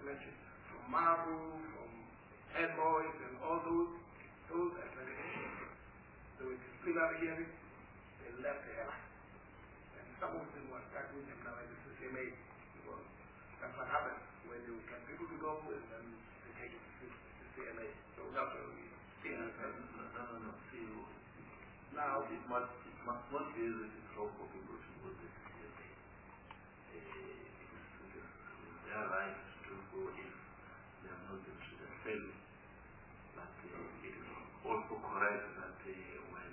mentioned, from Mabu, from Head Boys, and all those accreditations. There were disciplinary hearings, they left the airline. And some of them were stuck with them now at the CCMA. Because that's what happens when you get people to go and then they take it to the CCMA. So that's what we see. No. See, now, it must not be easy to throw for people to go to the CCMA. They are right to go if they are not going to the failure. But it is also correct that when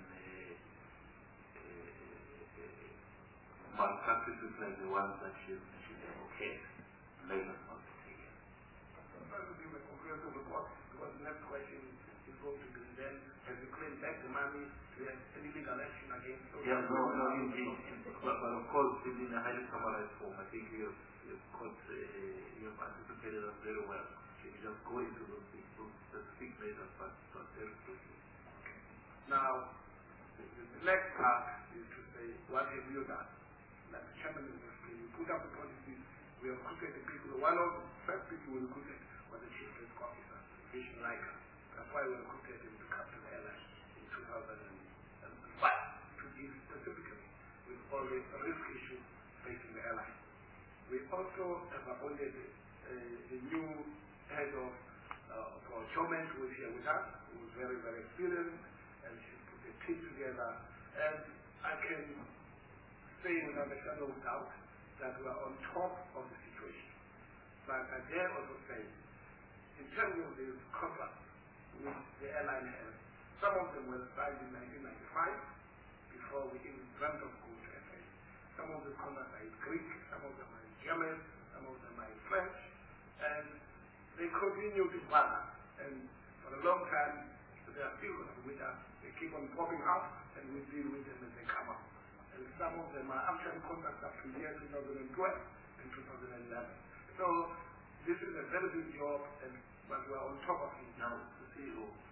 malpractices like the ones that you mentioned are okay, let us not take it. I'm trying to give a comprehensive report because the next question is going to be then, have you claimed back the money to have any legal action against those? Yeah, no, indeed. But of course, in a highly summarized form, I think you have anticipated us very well. You just go into those specific measures, but very quickly. Now, the next part is to say, what have you done? Like the chairman was saying, you put up the policies, we have recruited the people. One of the first people we recruited was the chief risk officer, Vision Laika. That's why we recruited him to captain the airline in 2005 to deal specifically with all the risk issues facing the airline. We also have appointed a new head of procurement who is here with us, who is very, very experienced, and she put a team together. And I can say without a shadow of doubt that we are on top of the situation. But I dare also say, in terms of the contracts which the airline has, some of them were signed in 1995 before we even dreamt of going to FA. Some of the contracts are in Greek, some of them are in German, some of them are in French, and they continue to partner. And for a long time, they are still with us. They keep on popping up, and we deal with them as they come up. And some of them are actually contracts up to the year 2012 and 2011. So this is a very big job, but we are on top of it. Now, to see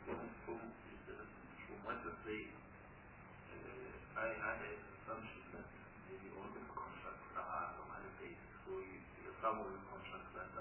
from what you say, I had an assumption that maybe all the contracts are normally based. So some of the contracts that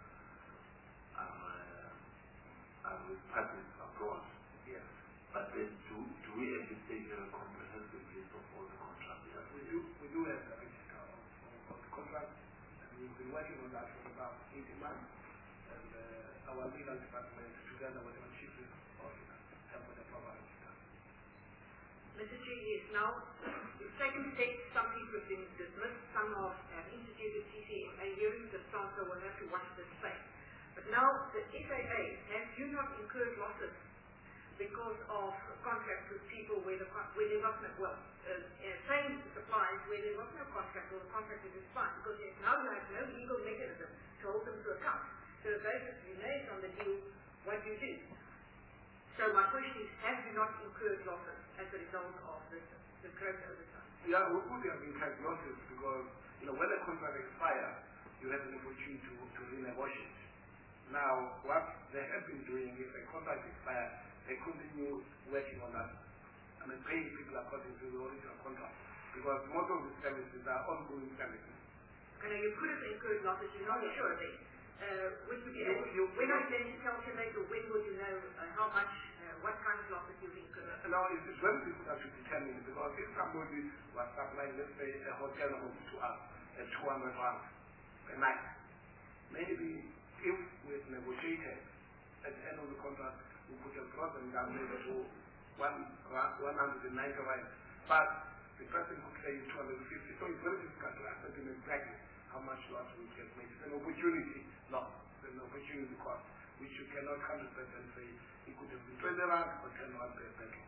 are with parties abroad. Yes. But then do we at this stage have a comprehensive list of all the contracts? Yes, we do have a list of the contracts, and we've been working on that for about 18 months. And our legal department, together with our chief risk officer, have put a proper register. Mr. G, yes, now, you've taken steps, some people have been dismissed, some have instituted CCMA hearings, the sponsor will have to watch this space. But now, the FAA, have you not incurred losses because of contracts with people where there's not same supplies where there's not no contract or the contract is expired, because now you have no legal mechanism to hold them to account. So basically, based on the deal, what you do. So my question is, have you not incurred losses as a result of the growth over time? Yeah, we could have incurred losses because, when a contract expires, you have an opportunity to renegotiate. Now, what they have been doing, if a contract expires, they continue working on that. Paying people according to the original contract. Because most of the services are ongoing services. You could have incurred losses, you're not sure of it. When are you going to calculate, or when will you know how much, what kind of losses you've incurred? Now, it's very difficult to determine, because if somebody was supplying, let's say, a hotel room to us at 200 rand a night, maybe if we negotiated at the end of the contract, we could have brought them down maybe to 190 rand. But the person could say 250, so it's very difficult to ascertain exactly how much loss we get made. It's an opportunity loss, it's an opportunity cost, which you cannot 100% say it could have been 20 rand or 10 rand per petrol.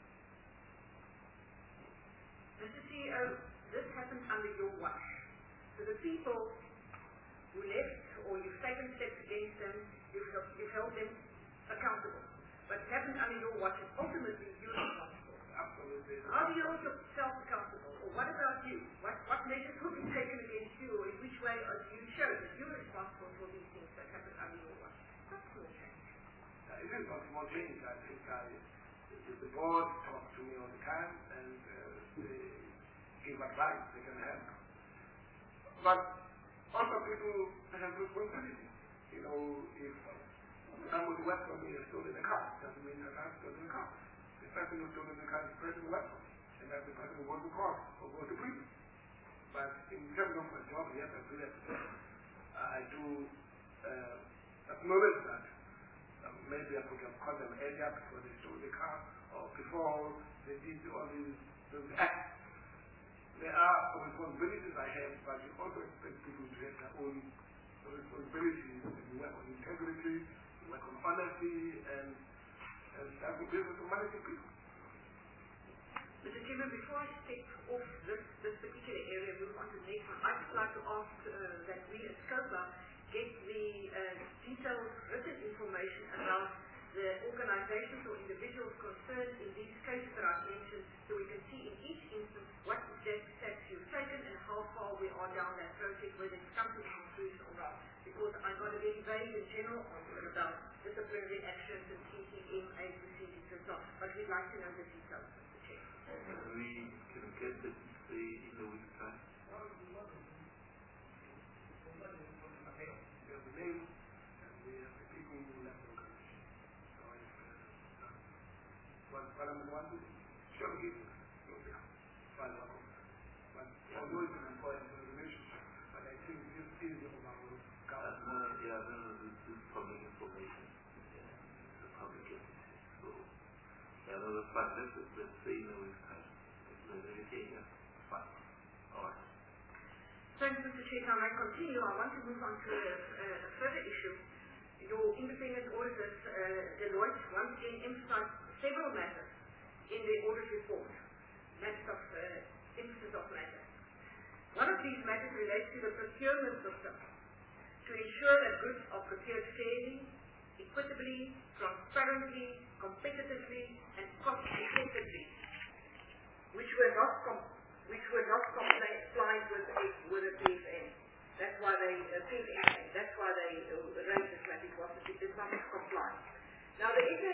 Mr. CEO, this happened under your watch. So the people who left, or you've taken steps against them, you've held them accountable. But it happened under your watch, and ultimately you're responsible. Absolutely. How do you hold yourself accountable? Or what about you? What measures will be taken against you, or in which way do you show that you're responsible for these things that happen under your watch? Not small change. It is not small change. I think the board talks to me all the time, and they give advice they can help. But also people have responsibility. you know, if someone works for me and stolen the car, doesn't mean that I've stolen the car. The person who stole the car is the person who works for me, and that's the person who goes to court or goes to prison. But in terms of my job, yes, I do that. I do acknowledge that maybe I could have caught them earlier before they stole the car or before they did all these acts. There are responsibilities I have, but you also expect people to have their own responsibilities. You work on integrity, you work on honesty, and that's the business of managing people. Mr. Chairman, before I step off this particular area, move on to the next one, I'd just like to ask that we at SCOPA get the detailed written information about the organizations or individuals concerned in these cases that I've mentioned, so we can see in each instance what steps you've taken and how far we are down that process, whether it's come to a conclusion or not. Because I got a very vague and general answer about disciplinary actions and TCMA proceedings and so on, but we'd like to know the details, Mr. Chair. We can get the in the week's time. We have the name and we have the people who left the organization. So if what I'm going to show you, but although it's an important relationship, but I think this is about government. This is public information. It's a public entity. So, the fact that let's say in a week's time, fine. All right. Thanks, Mr. Chair. Now I continue. I want to move on to a further issue. Your independent auditors, Deloitte, once again emphasized several matters in their audit report, emphasis of matters. One of these matters relates to the procurement system to ensure that goods are procured fairly, equitably, transparently, competitively, and cost-effectively, which were not compliant with the PFM. That's why they raised this matter, because it did not comply. Now the